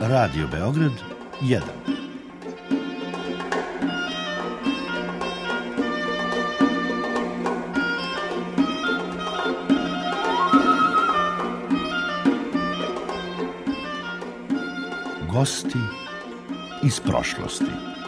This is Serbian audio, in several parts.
Radio Beograd 1. Gosti iz prošlosti.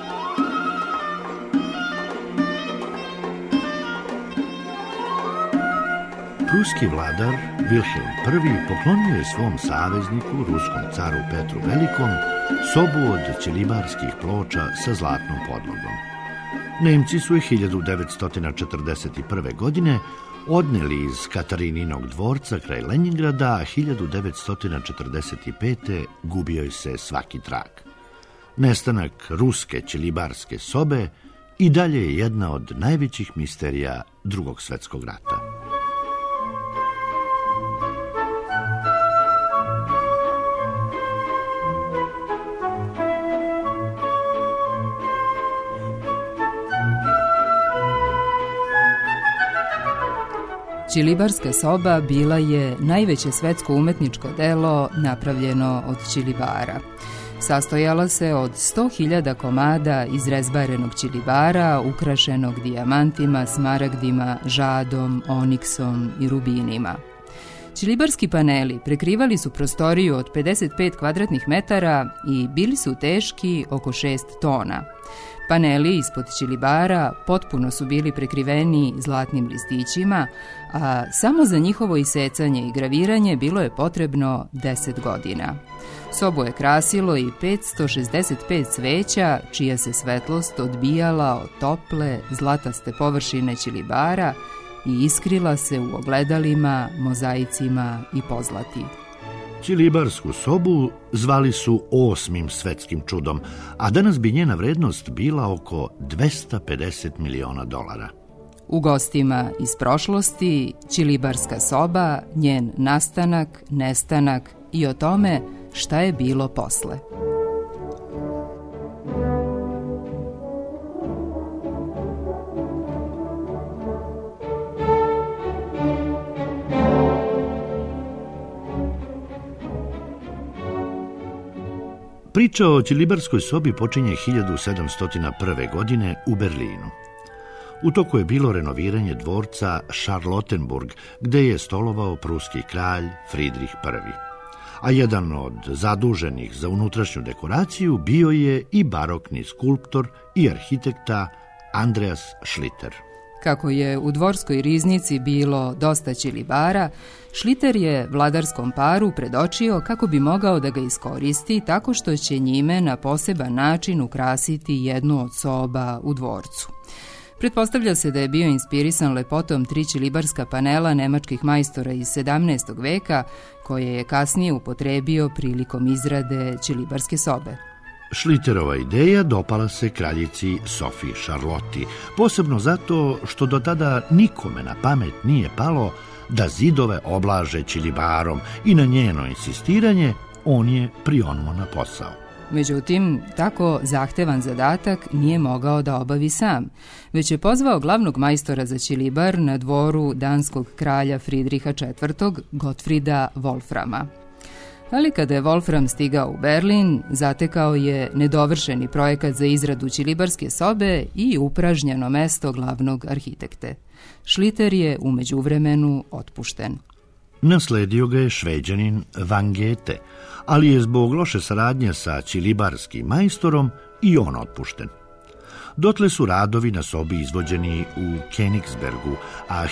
Pruski vladar Wilhelm I poklonio je svom savezniku, ruskom caru Petru Velikom, sobu od ćelibarskih ploča sa zlatnom podlogom. Nemci su je 1941. godine odneli iz Katarininog dvorca kraj Lenjingrada, a 1945. gubio je se svaki trag. Nestanak ruske ćelibarske sobe i dalje je jedna od najvećih misterija Drugog svjetskog rata. Ćelibarska soba bila je najveće svetsko umetničko delo napravljeno od ćelibara. Sastojala se od 100.000 komada izrezbarenog ćelibara, ukrašenog dijamantima, smaragdima, žadom, oniksom i rubinima. Ćelibarski paneli prekrivali su prostoriju od 55 kvadratnih metara i bili su teški oko 6 tona. Paneli ispod ćelibara potpuno su bili prekriveni zlatnim listićima, a samo za njihovo isecanje i graviranje bilo je potrebno 10 godina. Sobu je krasilo i 565 sveća, čija se svetlost odbijala od tople, zlataste površine ćelibara i iskrila se u ogledalima, mozaicima i pozlati. Ćelibarsku sobu zvali su 8. svetskim čudom, a danas bi njena vrednost bila oko $250 miliona. U gostima iz prošlosti, ćelibarska soba, njen nastanak, nestanak i o tome šta je bilo posle. Priča o ćelibarskoj sobi počinje 1701. godine u Berlinu. U toku je bilo renoviranje dvorca Charlottenburg, gde je stolovao pruski kralj Friedrich I. A jedan od zaduženih za unutrašnju dekoraciju bio je i barokni skulptor i arhitekta Andreas Schlitter. Kako je u dvorskoj riznici bilo dosta ćelibara, Schlitter je vladarskom paru predočio kako bi mogao da ga iskoristi tako što će njime na poseban način ukrasiti jednu od soba u dvorcu. Pretpostavlja se da je bio inspirisan lepotom 3 ćelibarska panela nemačkih majstora iz 17. veka, koje je kasnije upotrebio prilikom izrade ćelibarske sobe. Schlitterova ideja dopala se kraljici Sofiji Charlotti, posebno zato što do tada nikome na pamet nije palo da zidove oblaže ćelibarom i na njeno insistiranje on je prionuo na posao. Međutim, tako zahtevan zadatak nije mogao da obavi sam, već je pozvao glavnog majstora za ćelibar na dvoru danskog kralja Friedricha IV. Gottfrieda Wolframa. Ali kada je Wolfram stigao u Berlin, zatekao je nedovršeni projekat za izradu ćelibarske sobe i upražnjeno mesto glavnog arhitekte. Schlitter je u međuvremenu otpušten. Nasledio ga je Šveđanin Van Goethe, ali je zbog loše saradnje sa ćelibarskim majstorom i on otpušten. Dotle su radovi na sobi izvođeni u Königsbergu, a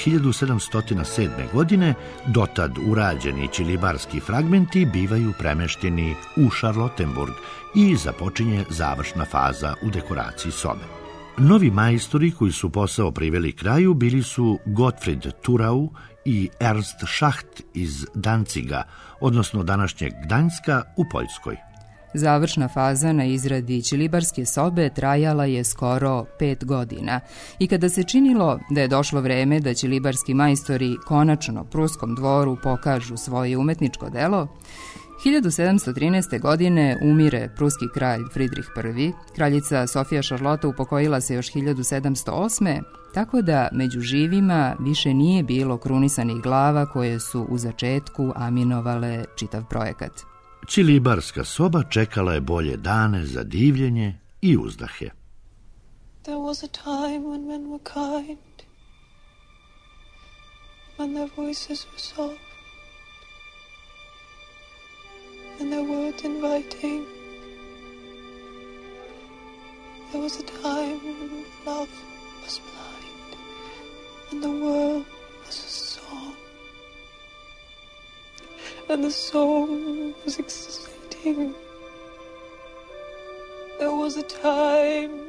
1707. godine dotad urađeni ćelibarski fragmenti bivaju premešteni u Charlottenburg i započinje završna faza u dekoraciji sobe. Novi majstori koji su posao priveli kraju bili su Gottfried Thurau i Ernst Schacht iz Danziga, odnosno današnjeg Gdanjska u Poljskoj. Završna faza na izradi ćelibarske sobe trajala je skoro 5 godina i kada se činilo da je došlo vreme da ćelibarski majstori konačno pruskom dvoru pokažu svoje umetničko delo, 1713. godine umire pruski kralj Friedrich I, kraljica Sofija Šarlota upokojila se još 1708. Tako da među živima više nije bilo krunisanih glava koje su u začetku aminovale čitav projekat. Čilibarska soba čekala je bolje dane za divljenje i uzdahe. There was a time when men were kind, when their voices were soft, and their words inviting. There was a time when love was blind, and the world was a song, and the song was exciting. There was a time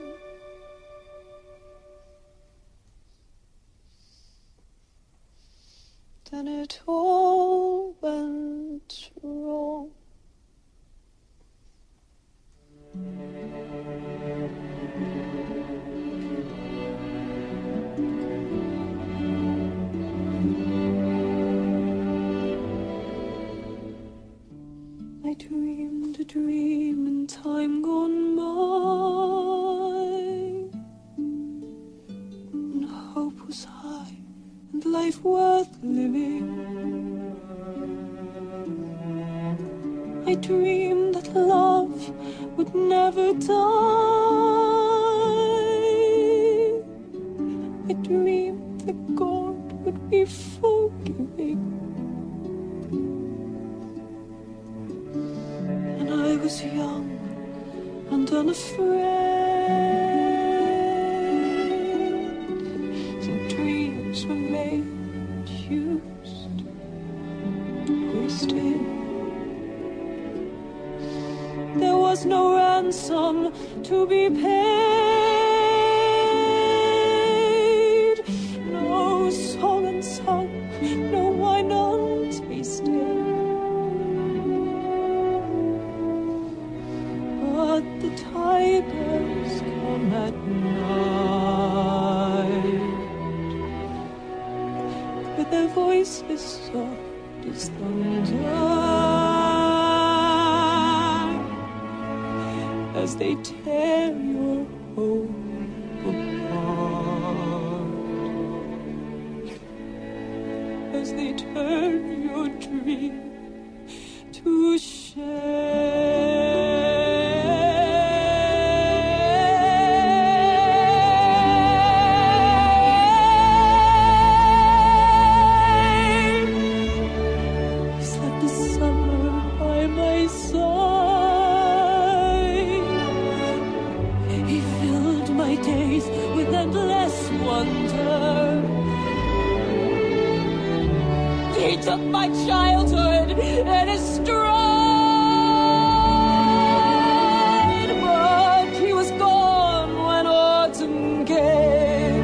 then it all went wrong. I dreamed a dream in time gone by, and hope was high and life worth living. I dreamed that love would never die. I dreamed that God would be forgiving. And I was young and unafraid. Some dreams were made, used, wasted. There was no ransom to be paid, no song unsung, no wine untasted. But the tigers come at night, with their voices soft as thunder, as they tear your hope apart, as they turn your dream to shame. Slept the summer by my side. He filled my days with endless wonder. He took my childhood in his stride, but he was gone when autumn came.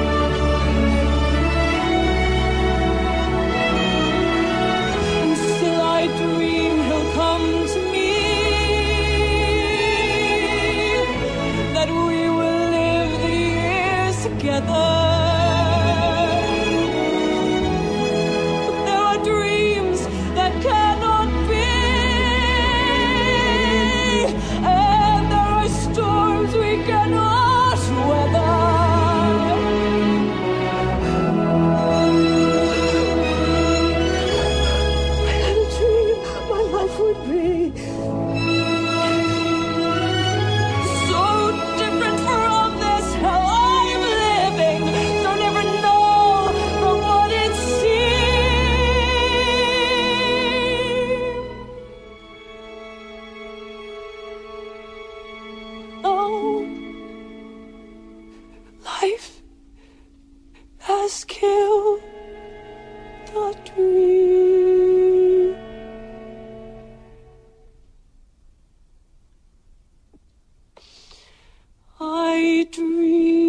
And still I dream he'll come to me, that we will live the years together. But there are dreams that cannot be, and there are storms we cannot weather. I had a dream my life would be so different from this hell I'm living. Don't ever know from what it seems. Oh, life has killed the dream. I dream.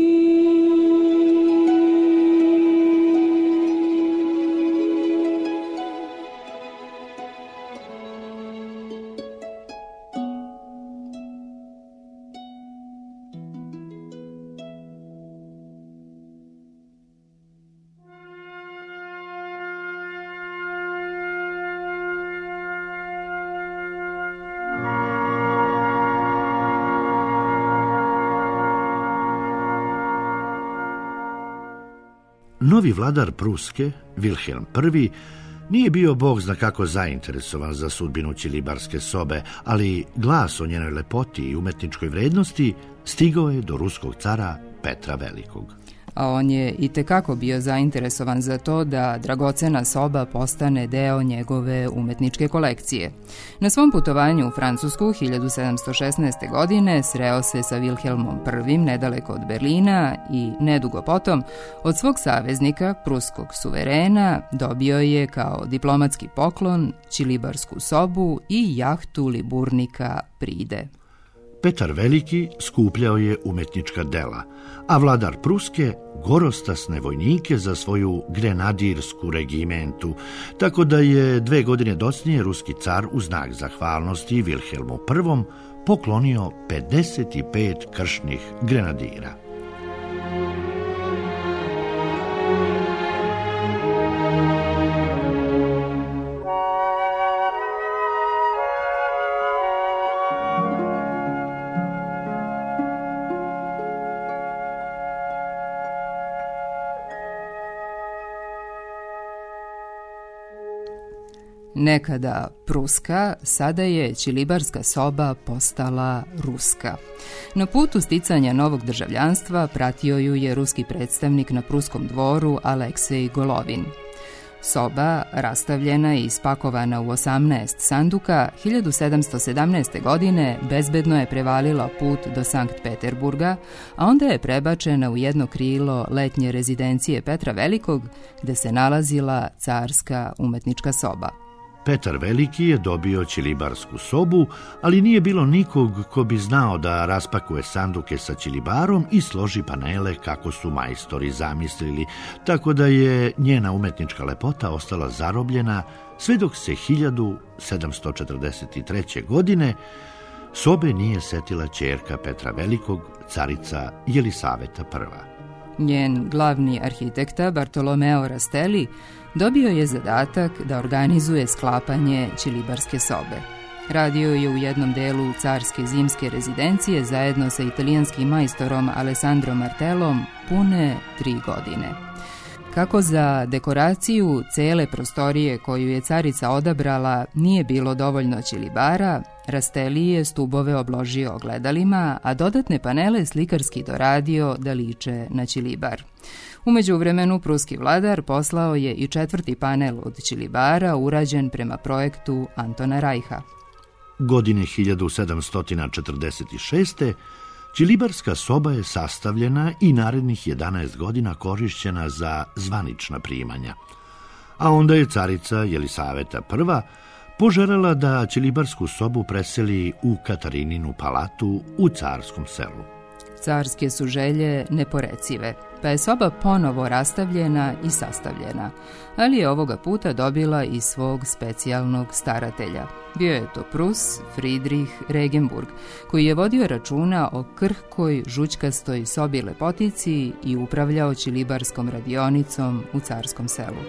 Novi vladar Pruske, Wilhelm I, Nije bio bog zna kako zainteresovan za sudbinu ćilibarske sobe, ali glas o njenoj lepoti i umetničkoj vrednosti stigao je do ruskog cara Petra Velikog. A on je itekako bio zainteresovan za to da dragocena soba postane deo njegove umetničke kolekcije. Na svom putovanju u Francusku 1716. godine sreo se sa Wilhelmom I nedaleko od Berlina i nedugo potom od svog saveznika, pruskog suverena, dobio je kao diplomatski poklon ćilibarsku sobu i jahtu Liburnika Pride. Petar Veliki skupljao je umetnička dela, a vladar Pruske gorostasne vojnike za svoju grenadirsku regimentu, tako da je 2 godine docnije ruski car u znak zahvalnosti Wilhelmu I poklonio 55 kršnih grenadira. Nekada pruska, sada je ćilibarska soba postala ruska. Na putu sticanja novog državljanstva pratio ju je ruski predstavnik na pruskom dvoru Aleksej Golovin. Soba, rastavljena i spakovana u 18 sanduka, 1717. godine bezbedno je prevalila put do Sankt Peterburga, a onda je prebačena u jedno krilo letnje rezidencije Petra Velikog, gde se nalazila carska umetnička soba. Petar Veliki je dobio ćilibarsku sobu, ali nije bilo nikog ko bi znao da raspakuje sanduke sa ćilibarom i složi panele kako su majstori zamislili, tako da je njena umetnička lepota ostala zarobljena sve dok se 1743. godine sobe nije setila ćerka Petra Velikog, carica Jelisaveta I. Njen glavni arhitekta Bartolomeo Rastelli dobio je zadatak da organizuje sklapanje ćilibarske sobe. Radio je u jednom delu carske zimske rezidencije zajedno sa italijanskim majstorom Alessandrom Martellom pune 3 godine. Kako za dekoraciju cele prostorije koju je carica odabrala nije bilo dovoljno ćilibara, Rastelli je stubove obložio ogledalima, a dodatne panele slikarski doradio da liče na ćilibar. U međuvremenu pruski vladar poslao je i 4. panel od ćilibara urađen prema projektu Antona Rajha. Godine 1746. ćilibarska soba je sastavljena i narednih 11 godina korišćena za zvanična primanja. A onda je carica Jelisaveta I poželjela da ćilibarsku sobu preseli u Katarininu palatu u Carskom selu. Carske su želje neporecive, pa je soba ponovo rastavljena i sastavljena, ali je ovoga puta dobila i svog specijalnog staratelja. Bio je to Prus Friedrich Regenburg, koji je vodio računa o krhkoj, žućkastoj sobi lepotici i upravljao ćilibarskom radionicom u Carskom selu.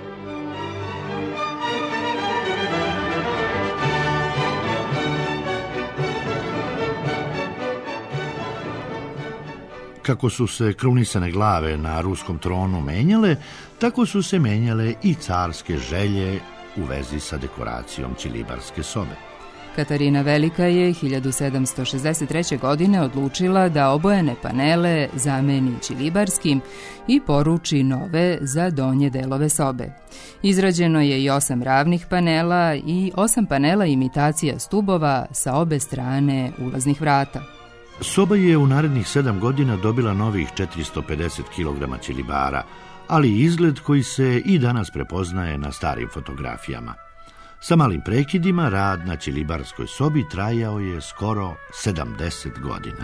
Kako su se krunisane glave na ruskom tronu menjale, tako su se menjale i carske želje u vezi sa dekoracijom ćilibarske sobe. Katarina Velika je 1763. godine odlučila da obojene panele zameni ćilibarskim i poruči nove za donje delove sobe. Izrađeno je i 8 ravnih panela i 8 panela imitacija stubova sa obe strane ulaznih vrata. Soba je u narednih 7 godina dobila novih 450 kg ćilibara, ali izgled koji se i danas prepoznaje na starim fotografijama. Sa malim prekidima rad na ćilibarskoj sobi trajao je skoro 70 godina.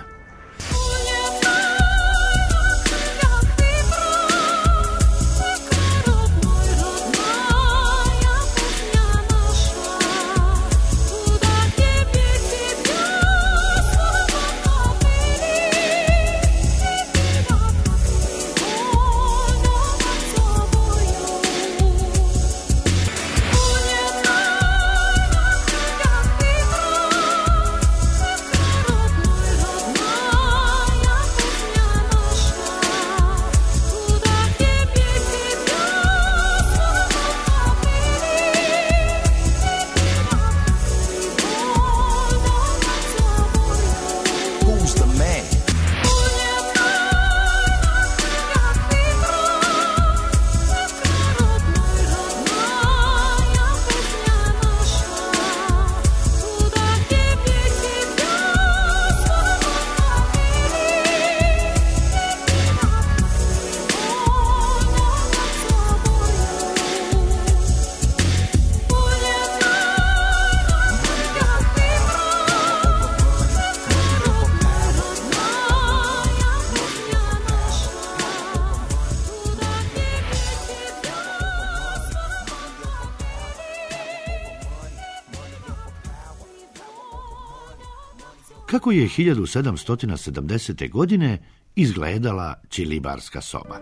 Kako je 1770. godine izgledala ćilibarska soba?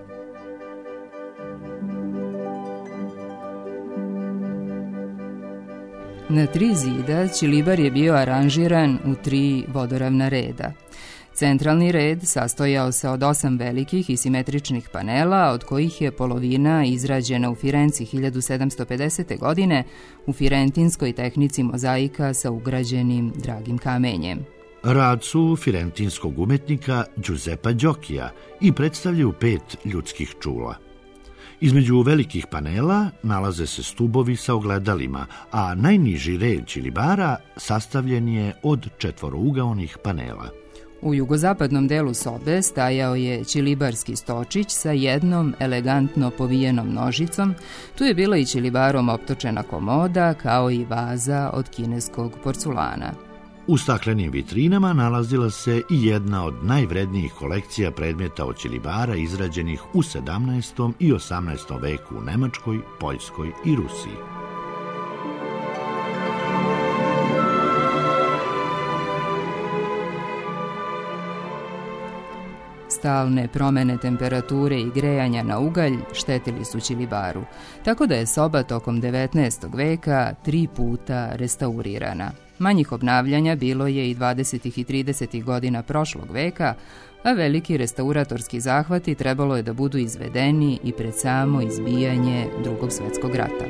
Na 3 zida ćilibar je bio aranžiran u 3 vodoravna reda. Centralni red sastojao se od 8 velikih i simetričnih panela, od kojih je polovina izrađena u Firenci 1750. godine u firentinskoj tehnici mozaika sa ugrađenim dragim kamenjem. Rad su firentinskog umetnika Giuseppa Giocchia i predstavljaju 5 ljudskih čula. Između velikih panela nalaze se stubovi sa ogledalima, a najniži red ćilibara sastavljen je od 4 panela. U jugozapadnom delu sobe stajao je ćilibarski stočić sa jednom elegantno povijenom nožicom. Tu je bila i ćilibarom optočena komoda, kao i vaza od kineskog porculana. U staklenim vitrinama nalazila se i jedna od najvrednijih kolekcija predmeta od ćilibara izrađenih u 17. i 18. veku u Nemačkoj, Poljskoj i Rusiji. Stalne promene temperature i grejanja na ugalj štetili su ćilibaru, tako da je soba tokom 19. veka 3 puta restaurirana. Manjih obnavljanja bilo je i 20. i 30. godina prošlog veka, a veliki restauratorski zahvati trebalo je da budu izvedeni i pred samo izbijanje Drugog svjetskog rata.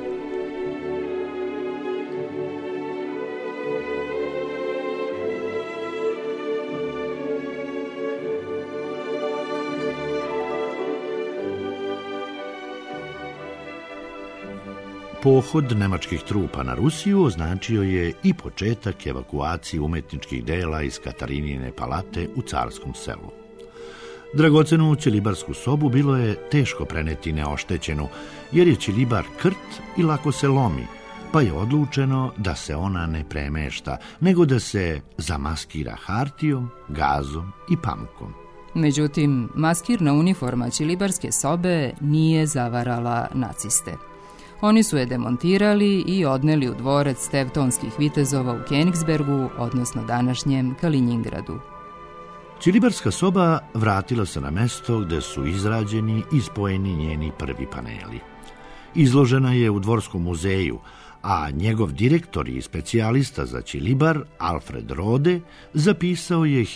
Pohod nemačkih trupa na Rusiju označio je i početak evakuacije umetničkih dela iz Katarinine palate u Carskom selu. Dragocenu ćilibarsku sobu bilo je teško preneti neoštećenu, jer je ćilibar krt i lako se lomi, pa je odlučeno da se ona ne premešta, nego da se zamaskira hartijom, gazom i pamukom. Međutim, maskirna uniforma ćilibarske sobe nije zavarala naciste. Oni su je demontirali i odneli u dvorac tevtonskih vitezova u Königsbergu, odnosno današnjem Kalinjingradu. Ćilibarska soba vratila se na mesto gde su izrađeni i spojeni njeni prvi paneli. Izložena je u Dvorskom muzeju, a njegov direktor i specijalista za ćilibar, Alfred Rode, zapisao je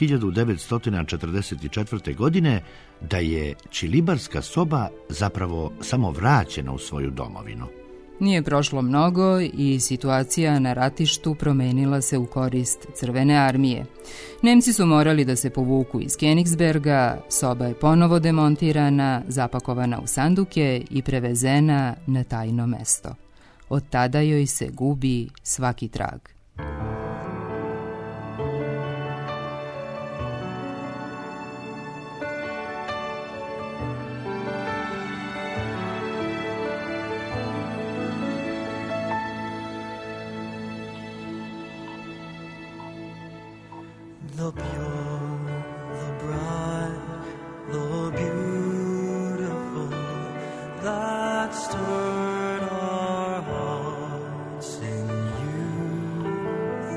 1944. godine da je ćilibarska soba zapravo samo vraćena u svoju domovinu. Nije prošlo mnogo i situacija na ratištu promenila se u korist Crvene armije. Nemci su morali da se povuku iz Königsberga, soba je ponovo demontirana, zapakovana u sanduke i prevezena na tajno mesto. Od tada joj se gubi svaki trag. The pure, the bright, the beautiful, that stirred our hearts in youth.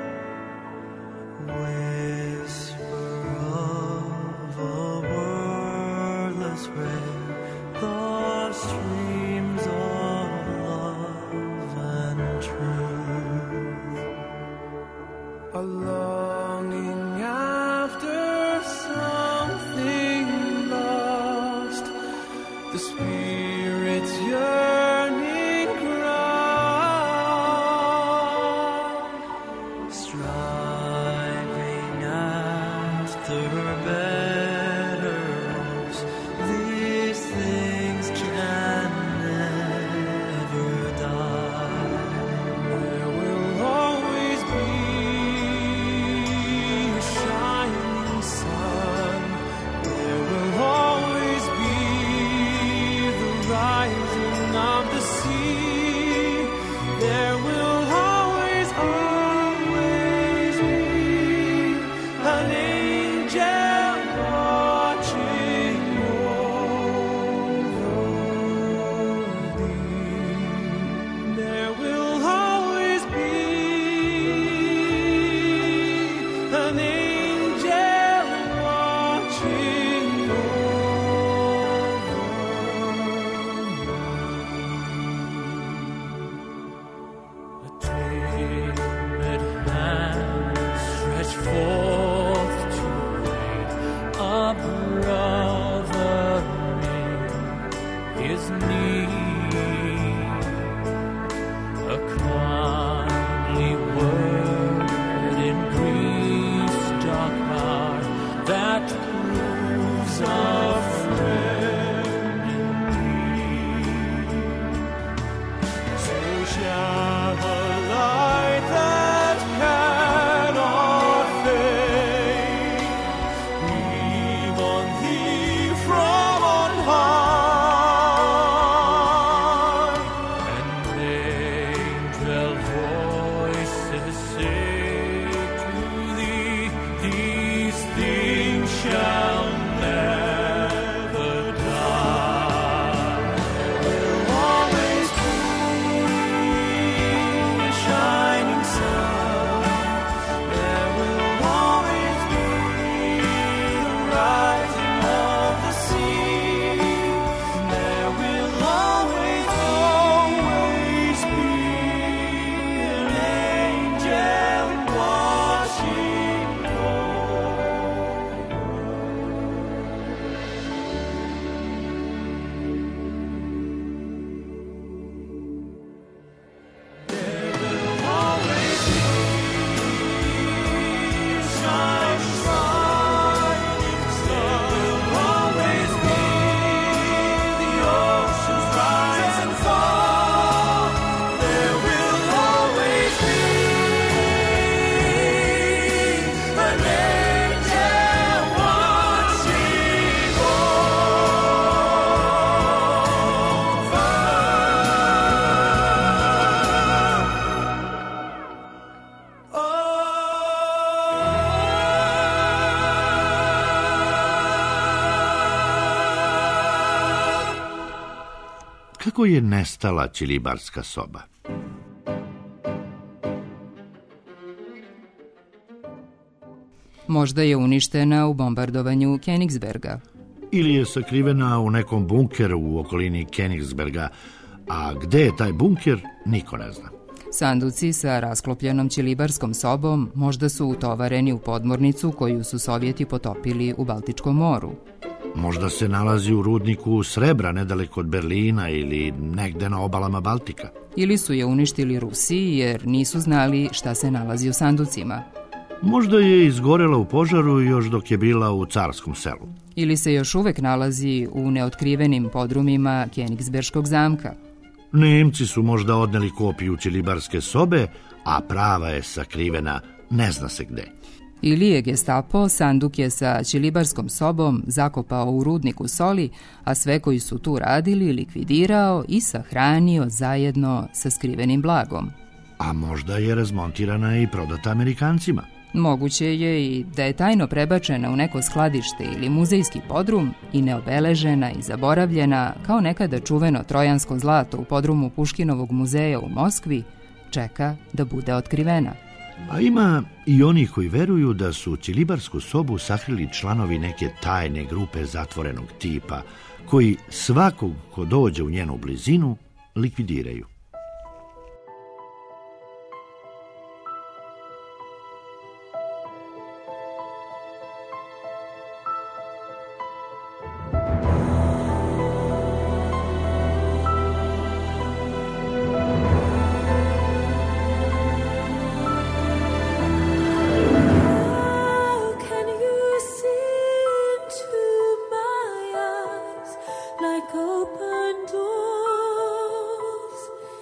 Whisper of a wordless prayer, the streams of love and truth. A longing share a light that cannot fade. Breathe on thee from on high, and angel voices say to thee, these things shall never die. Will always be a shining sun. There will always be the rising of the sea. There will always be an angel watching over. There will always be a shining sun. There will always be the oceans rise and fall. There will always be an angel watching Kako je nestala ćilibarska soba? Možda je uništena u bombardovanju Königsberga. Ili je sakrivena u nekom bunkeru u okolini Königsberga, a gde je taj bunker, niko ne zna. Sanduci sa rasklopljenom ćilibarskom sobom možda su utovareni u podmornicu koju su Sovjeti potopili u Baltičkom moru. Možda se nalazi u rudniku srebra nedaleko od Berlina ili negde na obalama Baltika. Ili su je uništili Rusi jer nisu znali šta se nalazi u sanducima. Možda je izgorela u požaru još dok je bila u Carskom selu. Ili se još uvek nalazi u neotkrivenim podrumima Königsberškog zamka. Nemci su možda odneli kopiju ćilibarske sobe, a prava je sakrivena ne zna se gde. Ili je Gestapo sanduke sa ćilibarskom sobom zakopao u rudniku soli, a sve koji su tu radili likvidirao i sahranio zajedno sa skrivenim blagom. A možda je razmontirana i prodata Amerikancima. Moguće je i da je tajno prebačena u neko skladište ili muzejski podrum i neobeležena i zaboravljena kao nekada čuveno trojansko zlato u podrumu Puškinovog muzeja u Moskvi čeka da bude otkrivena. A ima i oni koji veruju da su ćilibarsku sobu sakrili članovi neke tajne grupe zatvorenog tipa, koji svakog ko dođe u njenu blizinu likvidiraju. How can you see into my eyes like open doors?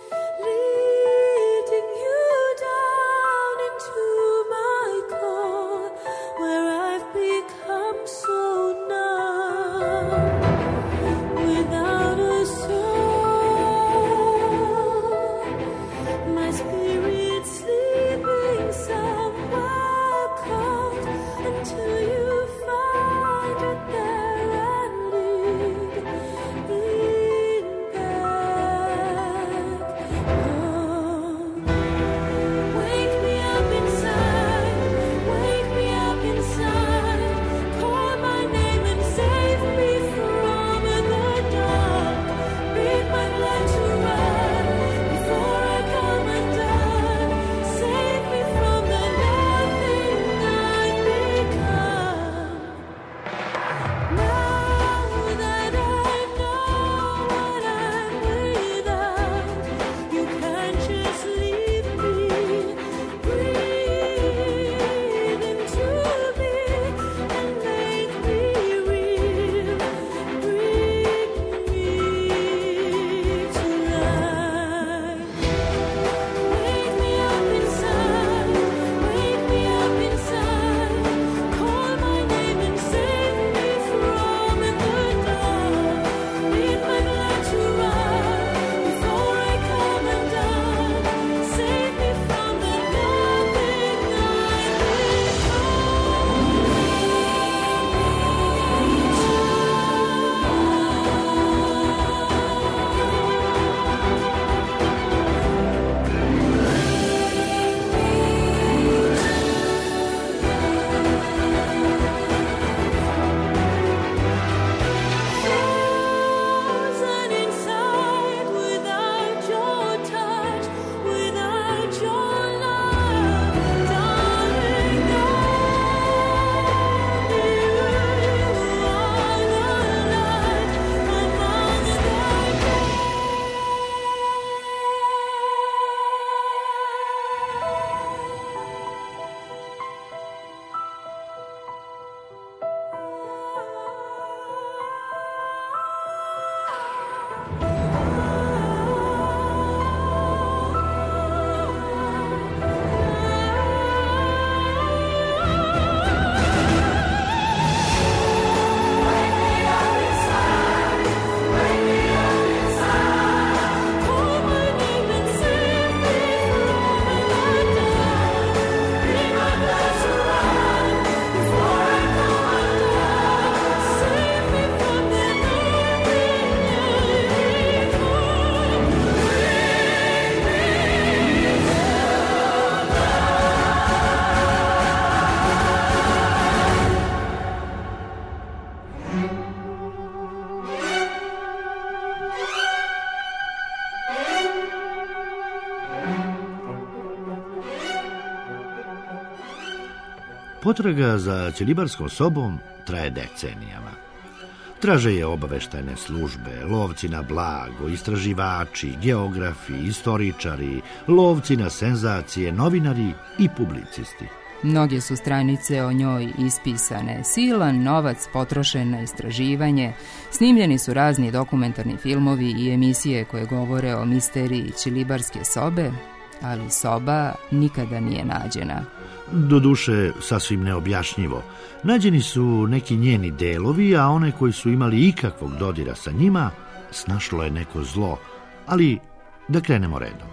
Potraga za ćelibarskom sobom traje decenijama. Traže je obaveštajne službe, lovci na blago, istraživači, geografi, istoričari, lovci na senzacije, novinari i publicisti. Mnoge su stranice o njoj ispisane, silan novac potrošen na istraživanje, snimljeni su razni dokumentarni filmovi i emisije koje govore o misteriji ćelibarske sobe, ali soba nikada nije nađena. Doduše, sasvim neobjašnjivo. Nađeni su neki njeni delovi, a one koji su imali ikakvog dodira sa njima, snašlo je neko zlo, ali da krenemo redom.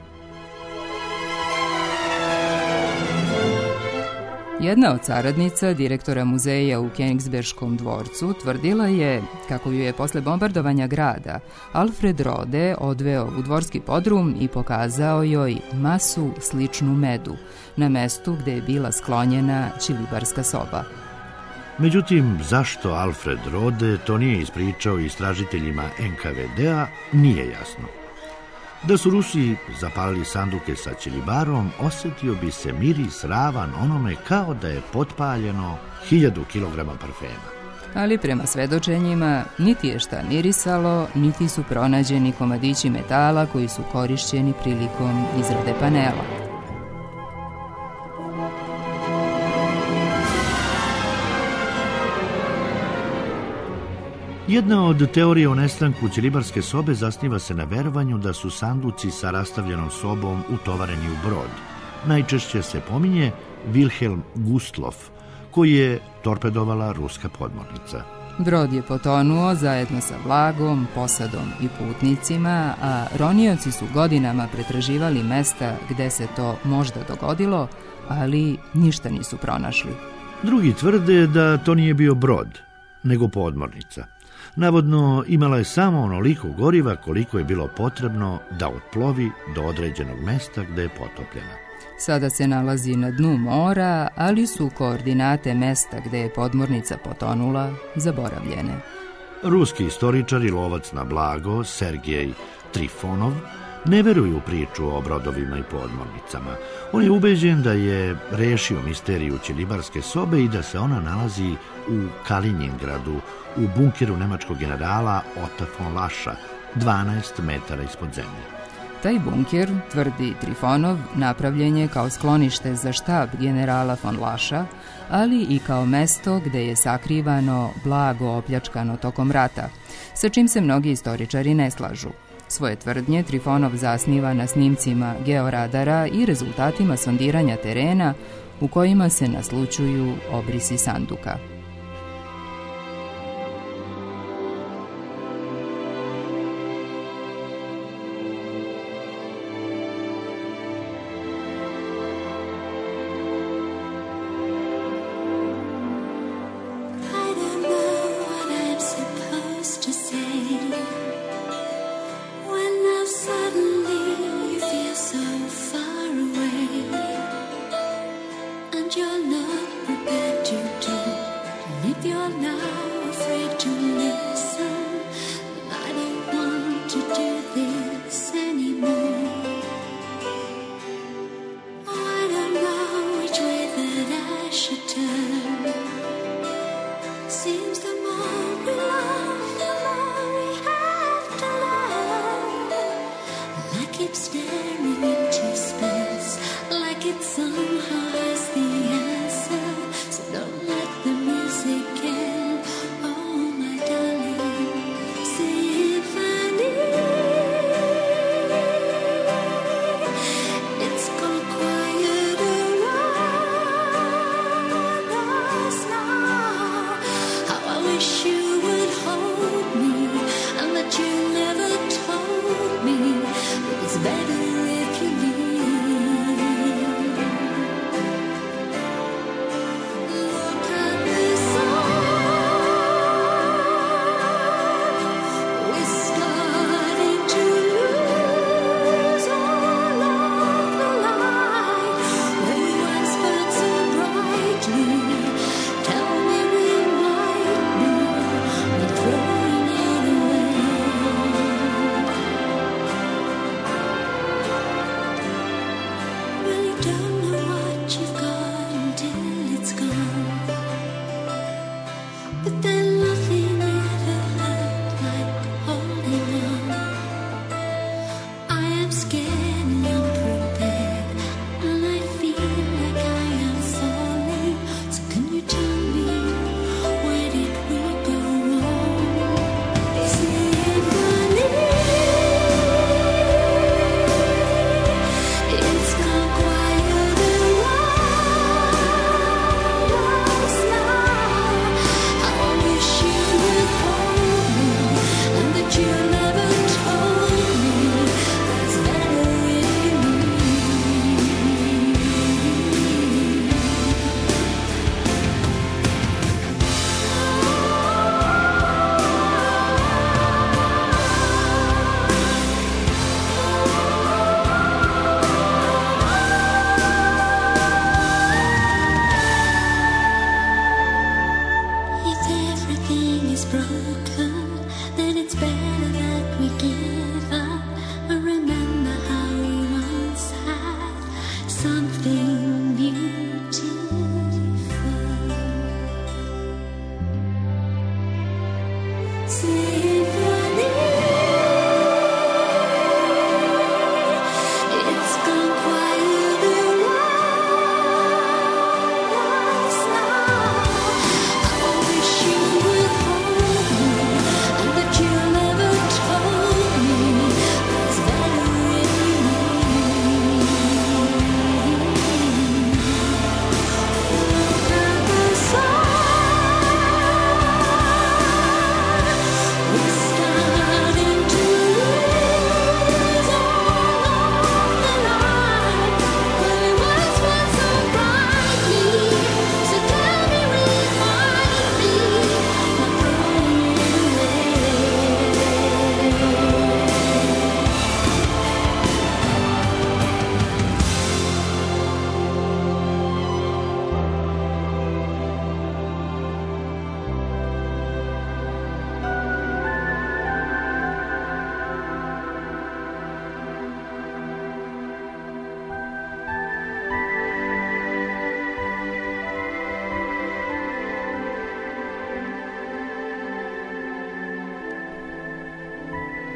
Jedna od saradnica direktora muzeja u Königsberškom dvorcu tvrdila je kako ju je posle bombardovanja grada Alfred Rode odveo u dvorski podrum i pokazao joj masu sličnu medu na mestu gde je bila sklonjena ćelibarska soba. Međutim, zašto Alfred Rode to nije ispričao istražiteljima NKVD-a, nije jasno. Da su Rusi zapalili sanduke sa ćelibarom, osjetio bi se miris ravan onome kao da je potpaljeno 1000 kilograma parfema. Ali prema svedočenjima, niti je šta mirisalo, niti su pronađeni komadići metala koji su korišćeni prilikom izrade panela. Jedna od teorija o nestanku ćelibarske sobe zasniva se na verovanju da su sanduci sa rastavljenom sobom utovareni u brod. Najčešće se pominje Wilhelm Gustloff, koji je torpedovala ruska podmornica. Brod je potonuo zajedno sa blagom, posadom i putnicima, a ronioci su godinama pretraživali mesta gde se to možda dogodilo, ali ništa nisu pronašli. Drugi tvrde da to nije bio brod, nego podmornica. Navodno, imala je samo onoliko goriva koliko je bilo potrebno da otplovi do određenog mesta gde je potopljena. Sada se nalazi na dnu mora, ali su koordinate mesta gde je podmornica potonula zaboravljene. Ruski istoričar i lovac na blago Sergej Trifonov ne veruju u priču o brodovima i podmornicama. On je ubeđen da je rešio misteriju ćelibarske sobe i da se ona nalazi u Kaliningradu, u bunkeru nemačkog generala Ota von Lascha, 12 metara ispod zemlje. Taj bunker, tvrdi Trifonov, napravljen je kao sklonište za štab generala von Lascha, ali i kao mesto gde je sakrivano blago opljačkano tokom rata, sa čim se mnogi istoričari ne slažu. Svoje tvrdnje Trifonov zasniva na snimcima georadara i rezultatima sondiranja terena u kojima se naslućuju obrisi sanduka. You're not prepared to do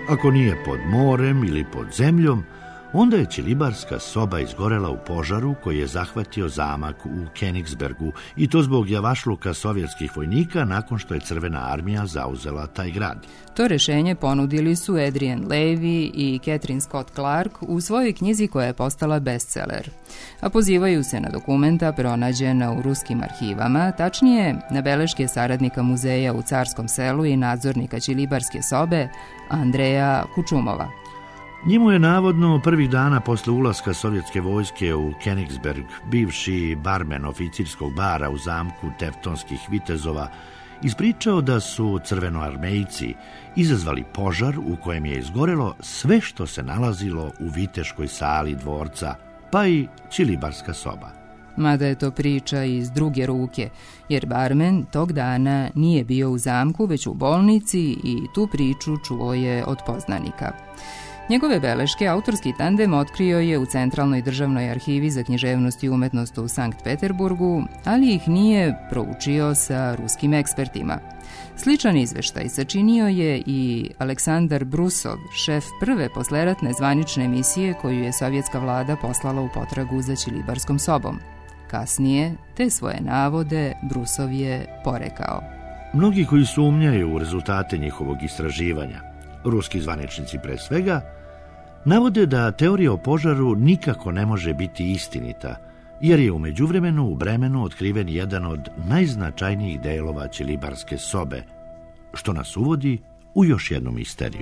Ako nije pod morem ili pod zemljom, onda je ćilibarska soba izgorela u požaru koji je zahvatio zamak u Königsbergu, i to zbog javašluka sovjetskih vojnika nakon što je Crvena armija zauzela taj grad. To rešenje ponudili su Adrian Levy i Catherine Scott Clark u svojoj knjizi koja je postala bestseller, a pozivaju se na dokumenta pronađena u ruskim arhivama, tačnije na beleške saradnika muzeja u Carskom selu i nadzornika ćilibarske sobe Andreja Kučumova. Njemu je navodno prvih dana posle ulaska sovjetske vojske u Königsberg bivši barmen oficirskog bara u zamku Tevtonskih vitezova ispričao da su crvenoarmejci izazvali požar u kojem je izgorelo sve što se nalazilo u viteškoj sali dvorca, pa i ćilibarska soba. Mada je to priča iz druge ruke, jer barmen tog dana nije bio u zamku, već u bolnici, i tu priču čuo je od poznanika. Njegove beleške autorski tandem otkrio je u Centralnoj državnoj arhivi za književnost i umetnost u Sankt Peterburgu, ali ih nije proučio sa ruskim ekspertima. Sličan izveštaj sačinio je i Aleksandar Brusov, šef prve posleratne zvanične emisije koju je sovjetska vlada poslala u potragu za ćilibarskom sobom. Kasnije, te svoje navode Brusov je porekao. Mnogi koji sumnjaju u rezultate njihovog istraživanja, ruski zvaničnici pre svega, navode da teorija o požaru nikako ne može biti istinita, jer je u međuvremenu u Bremenu otkriven jedan od najznačajnijih delova ćilibarske sobe, što nas uvodi u još jednu misteriju.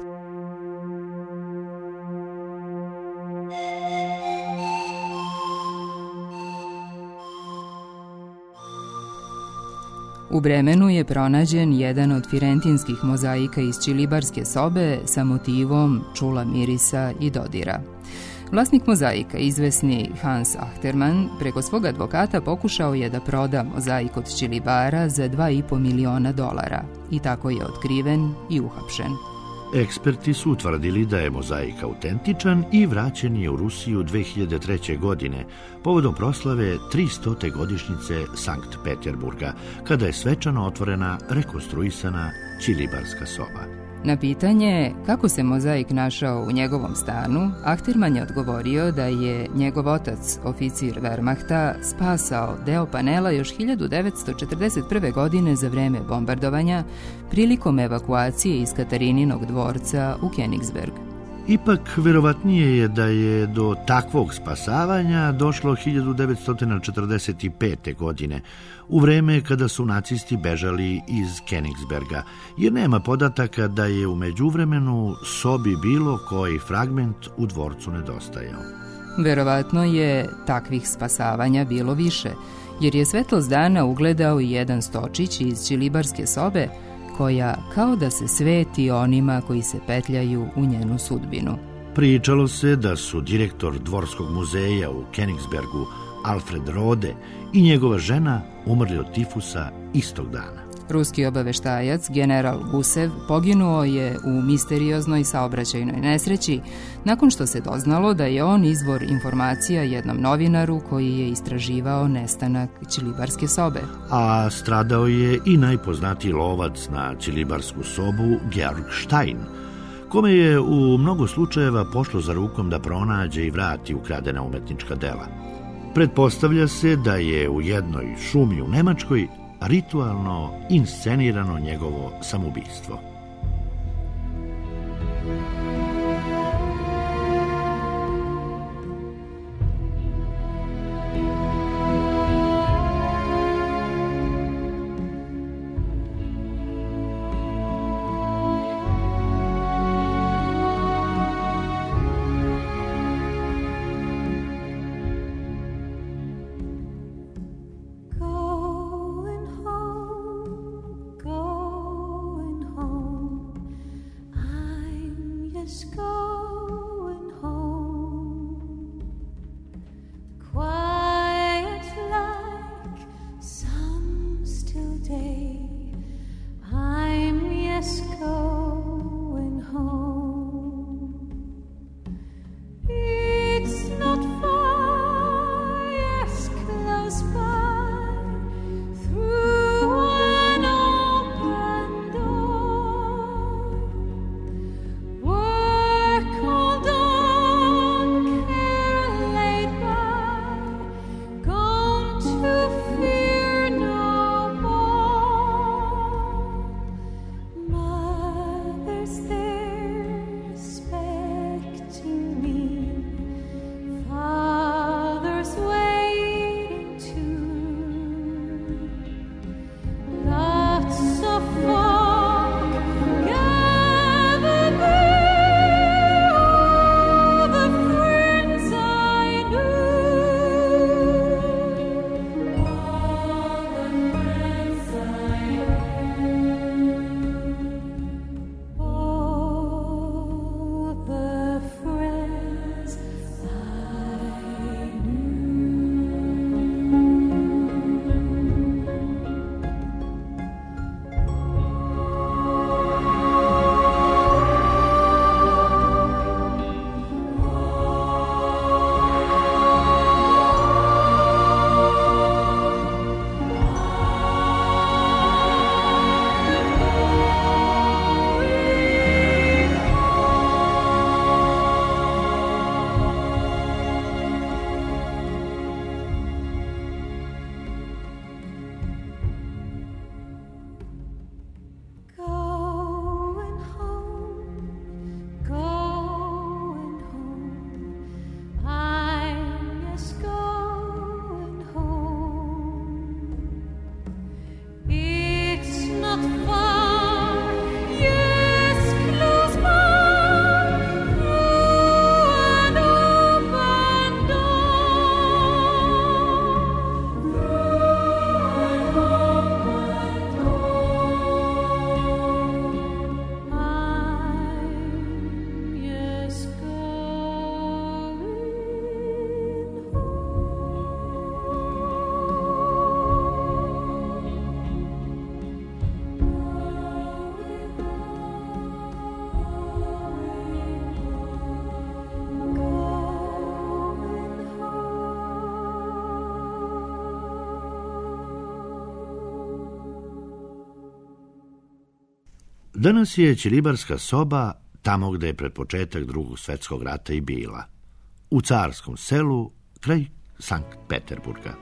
U Bremenu je pronađen jedan od firentinskih mozaika iz ćilibarske sobe sa motivom čula mirisa i dodira. Vlasnik mozaika, izvesni Hans Achtermann, preko svog advokata pokušao je da proda mozaik od ćilibara za $2,5 miliona i tako je otkriven i uhapšen. Eksperti su utvrdili da je mozaik autentičan i vraćen je u Rusiju 2003. godine povodom proslave 300. godišnjice Sankt Peterburga, kada je svečano otvorena rekonstruisana ćilibarska soba. Na pitanje kako se mozaik našao u njegovom stanu, Achtermann je odgovorio da je njegov otac, oficir Wehrmachta, spasao deo panela još 1941. godine za vreme bombardovanja prilikom evakuacije iz Katarininog dvorca u Königsberg. Ipak, verovatnije je da je do takvog spasavanja došlo 1945. godine, u vreme kada su nacisti bežali iz Königsberga, jer nema podataka da je u međuvremenu sobi bilo koji fragment u dvorcu nedostajao. Verovatno je takvih spasavanja bilo više, jer je svetlost dana ugledao i jedan stočić iz ćilibarske sobe, koja kao da se sveti onima koji se petljaju u njenu sudbinu. Pričalo se da su direktor dvorskog muzeja u Königsbergu, Alfred Rode, i njegova žena umrli od tifusa istog dana. Ruski obaveštajac, general Gusev, poginuo je u misterioznoj saobraćajnoj nesreći nakon što se doznalo da je on izvor informacija jednom novinaru koji je istraživao nestanak ćilibarske sobe. A stradao je i najpoznatiji lovac na ćilibarsku sobu, Georg Stein, kome je u mnogo slučajeva pošlo za rukom da pronađe i vrati ukradena umetnička dela. Pretpostavlja se da je u jednoj šumi u Nemačkoj ritualno inscenirano njegovo samoubistvo. Going home, going home. Danas je Ćilibarska soba tamo gde je pred početak Drugog svjetskog rata i bila, u Carskom selu kraj Sankt Peterburga.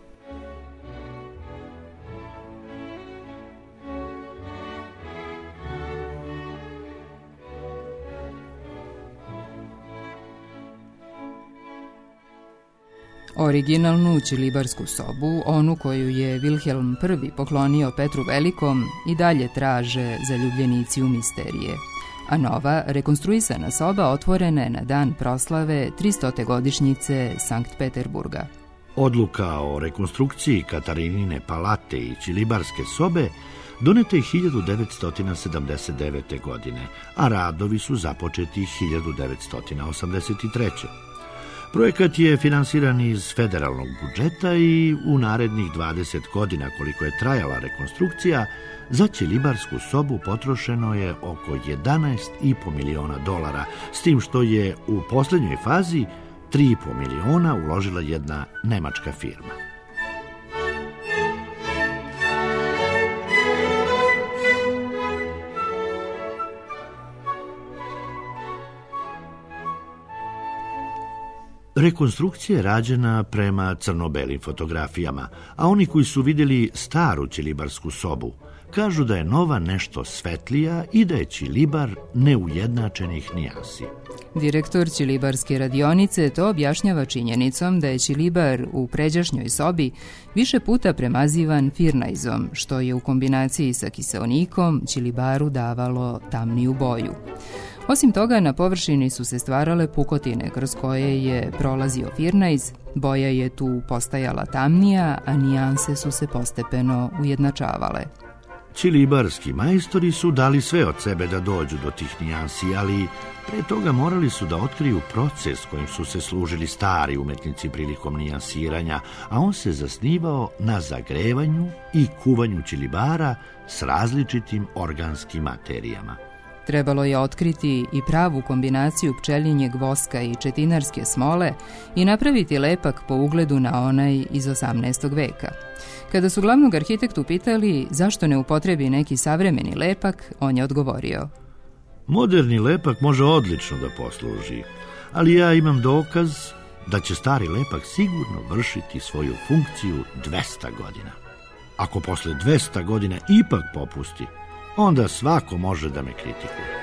Originalnu Ćilibarsku sobu, onu koju je Wilhelm I poklonio Petru Velikom, i dalje traže zaljubljenici u misterije. A nova, rekonstruisana soba otvorena je na dan proslave 300. godišnjice Sankt Peterburga. Odluka o rekonstrukciji Katarinine palate i Ćilibarske sobe donete je 1979. godine, a radovi su započeti 1983. Projekat je finansiran iz federalnog budžeta i u narednih 20 godina koliko je trajala rekonstrukcija, za Ćilibarsku sobu potrošeno je oko $11,5 miliona, s tim što je u posljednjoj fazi 3,5 miliona uložila jedna nemačka firma. Rekonstrukcija je rađena prema crno-belim fotografijama, a oni koji su vidjeli staru Ćilibarsku sobu kažu da je nova nešto svetlija i da je Ćilibar neujednačenih nijansi. Direktor Ćilibarske radionice to objašnjava činjenicom da je Ćilibar u pređašnjoj sobi više puta premazivan firnajzom, što je u kombinaciji sa kiseonikom Ćilibaru davalo tamniju boju. Osim toga, na površini su se stvarale pukotine kroz koje je prolazio firnajz, boja je tu postajala tamnija, a nijanse su se postepeno ujednačavale. Ćilibarski majstori su dali sve od sebe da dođu do tih nijansi, ali pre toga morali su da otkriju proces kojim su se služili stari umetnici prilikom nijansiranja, a on se zasnivao na zagrevanju i kuvanju Ćilibara s različitim organskim materijama. Trebalo je otkriti i pravu kombinaciju pčelinjeg voska i četinarske smole i napraviti lepak po ugledu na onaj iz 18. veka. Kada su glavnog arhitektu pitali zašto ne upotrebi neki savremeni lepak, on je odgovorio: Moderni lepak može odlično da posluži, ali ja imam dokaz da će stari lepak sigurno vršiti svoju funkciju 200 godina. Ako posle 200 godina ipak popusti, onda svako može da me kritikuje.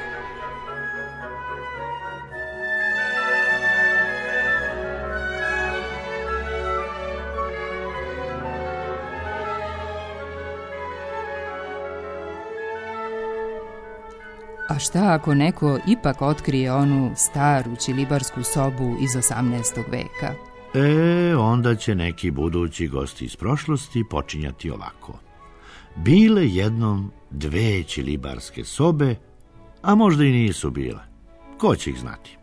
A šta ako neko ipak otkrije onu staru Ćilibarsku sobu iz 18. veka? Onda će neki budući gosti iz prošlosti počinjati ovako. Bile jednom 2 Ćilibarske sobe, a možda i nisu bile. Ko će ih znati?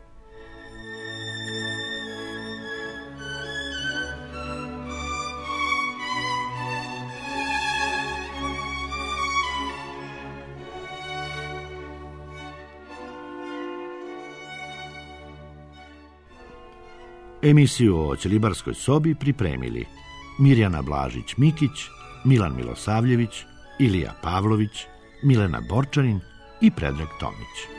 Emisiju o Ćilibarskoj sobi pripremili Mirjana Blažić-Mikić, Milan Milosavljević, Ilija Pavlović, Milena Borčanin i Predrag Tomić.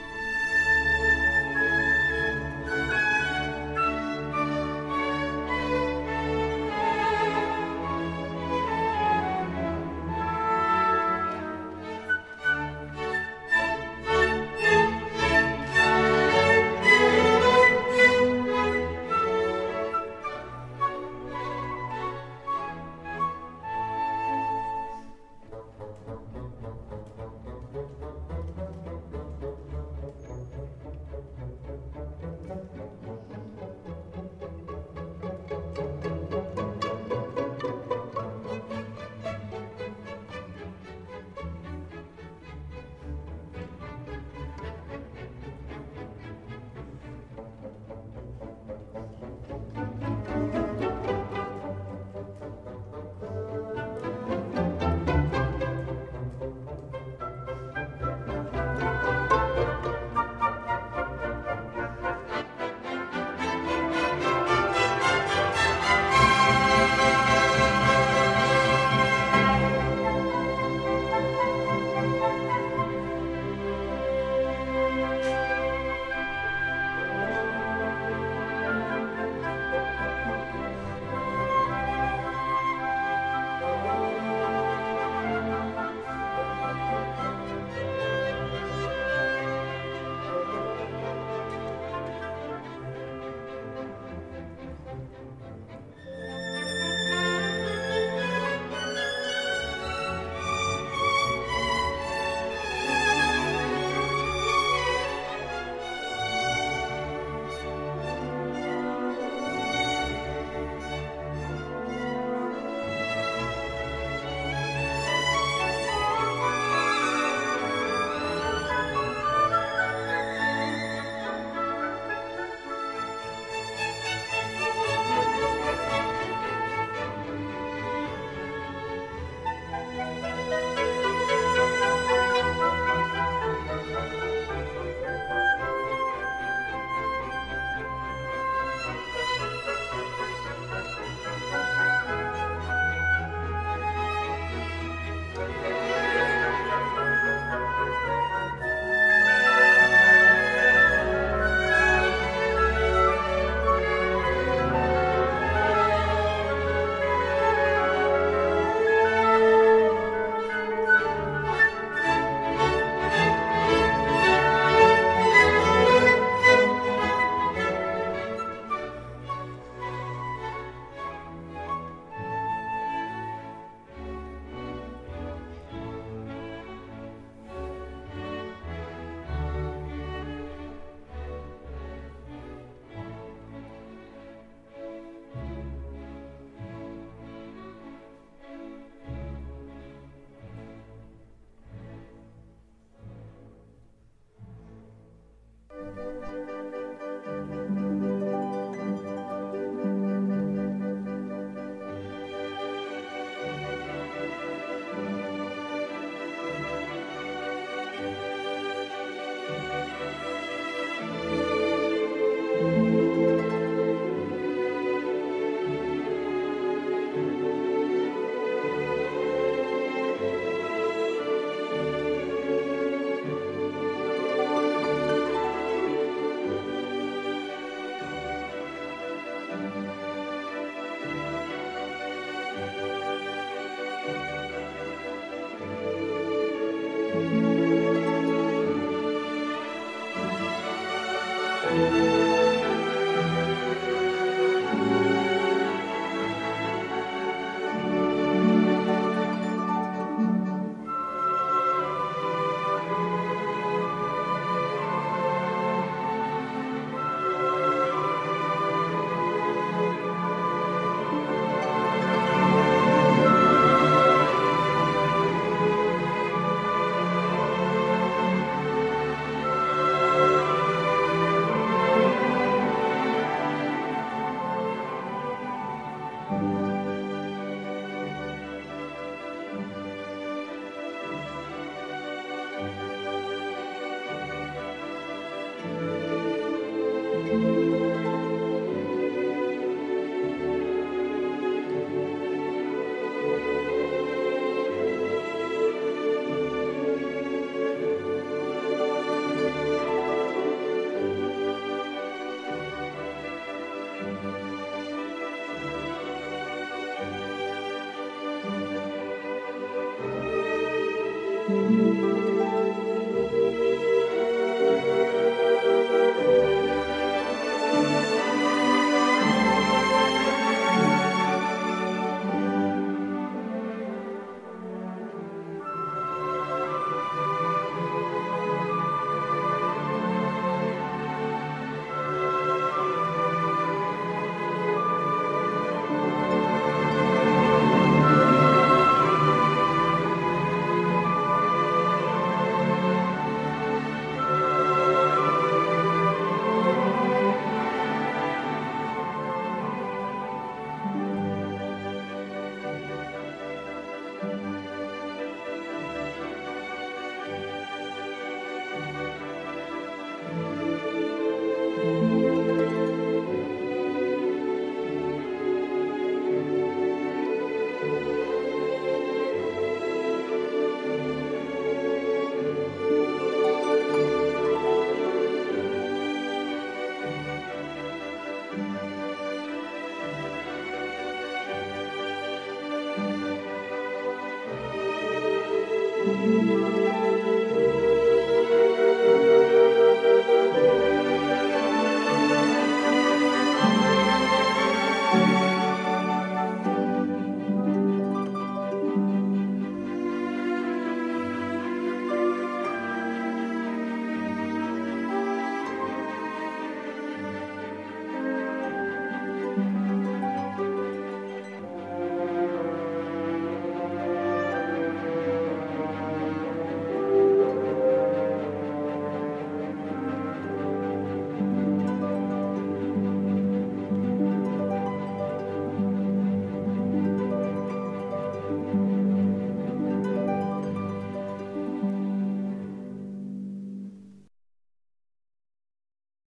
Thank you.